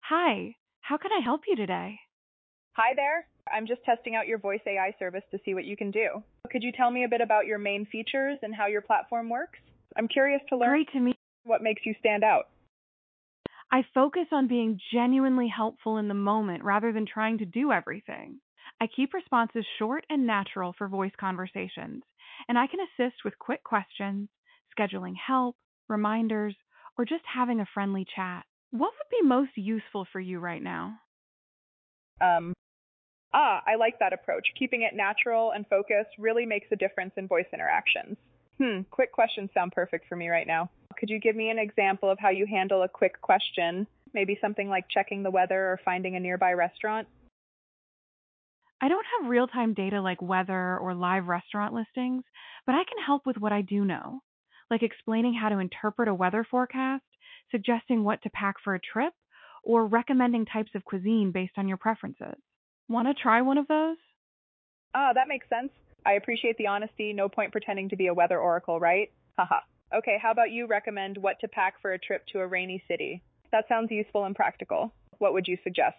Hi, how can I help you today? Hi there. I'm just testing out your voice AI service to see what you can do. Could you tell me a bit about your main features and how your platform works? I'm curious to learn Great to meet. what makes you stand out. I focus on being genuinely helpful in the moment rather than trying to do everything. I keep responses short and natural for voice conversations, and I can assist with quick questions, scheduling help, reminders, or just having a friendly chat. What would be most useful for you right now? Um, I like that approach. Keeping it natural and focused really makes a difference in voice interactions. Quick questions sound perfect for me right now. Could you give me an example of how you handle a quick question? Maybe something like checking the weather or finding a nearby restaurant? I don't have real time data like weather or live restaurant listings, but I can help with what I do know, like explaining how to interpret a weather forecast, suggesting what to pack for a trip, or recommending types of cuisine based on your preferences. Want to try one of those? That makes sense. I appreciate the honesty. No point pretending to be a weather oracle, right? Haha. Okay, how about you recommend what to pack for a trip to a rainy city? That sounds useful and practical. What would you suggest?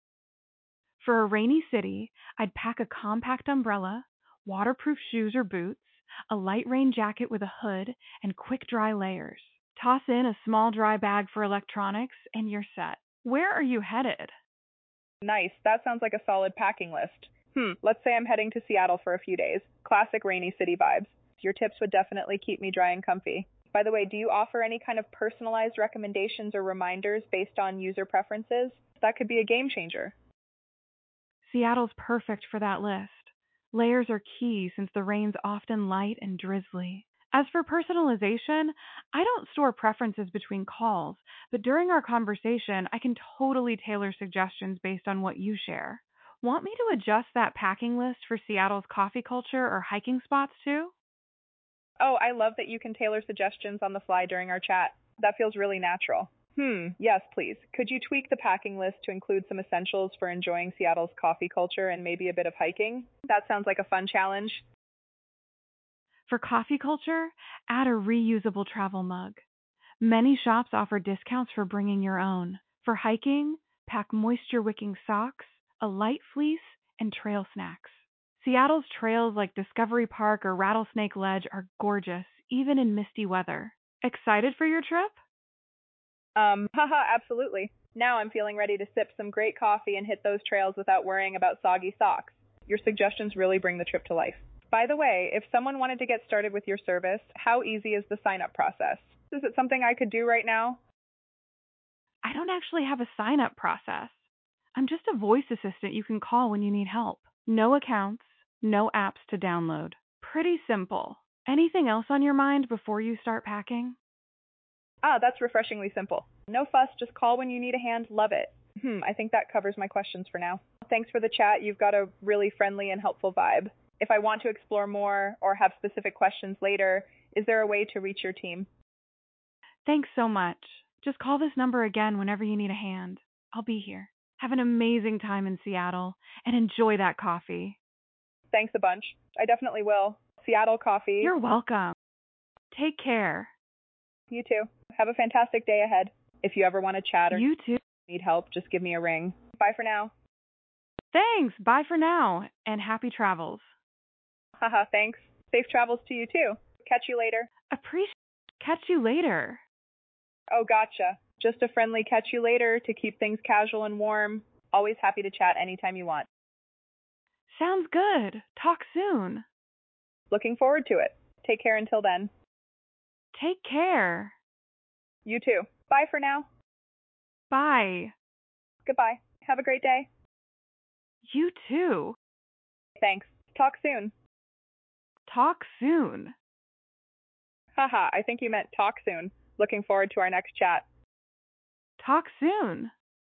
For a rainy city, I'd pack a compact umbrella, waterproof shoes or boots, a light rain jacket with a hood, and quick dry layers. Toss in a small dry bag for electronics, and you're set. Where are you headed? Nice. That sounds like a solid packing list. Let's say I'm heading to Seattle for a few days. Classic rainy city vibes. Your tips would definitely keep me dry and comfy. By the way, do you offer any kind of personalized recommendations or reminders based on user preferences? That could be a game changer. Seattle's perfect for that list. Layers are key since the rain's often light and drizzly. As for personalization, I don't store preferences between calls, but during our conversation, I can totally tailor suggestions based on what you share. Want me to adjust that packing list for Seattle's coffee culture or hiking spots too? Oh, I love that you can tailor suggestions on the fly during our chat. That feels really natural. Yes, please. Could you tweak the packing list to include some essentials for enjoying Seattle's coffee culture and maybe a bit of hiking? That sounds like a fun challenge. For coffee culture, add a reusable travel mug. Many shops offer discounts for bringing your own. For hiking, pack moisture wicking socks, a light fleece, and trail snacks. Seattle's trails like Discovery Park or Rattlesnake Ledge are gorgeous, even in misty weather. Excited for your trip? Haha, absolutely. Now I'm feeling ready to sip some great coffee and hit those trails without worrying about soggy socks. Your suggestions really bring the trip to life. By the way, if someone wanted to get started with your service, how easy is the sign up process? Is it something I could do right now? I don't actually have a sign up process. I'm just a voice assistant you can call when you need help. No accounts, no apps to download. Pretty simple. Anything else on your mind before you start packing? That's refreshingly simple. No fuss, just call when you need a hand. Love it. I think that covers my questions for now. Thanks for the chat. You've got a really friendly and helpful vibe. If I want to explore more or have specific questions later, is there a way to reach your team? Thanks so much. Just call this number again whenever you need a hand. I'll be here. Have an amazing time in Seattle and enjoy that coffee. Thanks a bunch. I definitely will. Seattle coffee. You're welcome. Take care. You too. Have a fantastic day ahead. If you ever want to chat or You too. need help, just give me a ring. Bye for now. Thanks. Bye for now and happy travels. Haha, thanks. Safe travels to you too. Catch you later. Appreciate. Catch you later. Oh, gotcha. Just a friendly catch you later to keep things casual and warm. Always happy to chat anytime you want. Sounds good. Talk soon. Looking forward to it. Take care until then. Take care. You too. Bye for now. Bye. Goodbye. Have a great day. You too. Thanks. Talk soon. Talk soon. Haha, I think you meant talk soon. Looking forward to our next chat. Talk soon.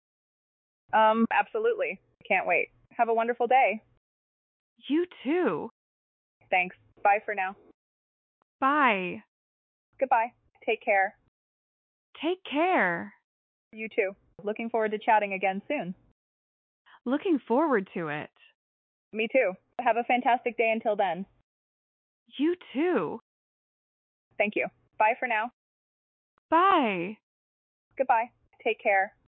Absolutely. Can't wait. Have a wonderful day. You too. Thanks. Bye for now. Bye. Goodbye. Take care. Take care. You too. Looking forward to chatting again soon. Looking forward to it. Me too. Have a fantastic day until then. You too. Thank you. Bye for now. Bye. Goodbye. Take care.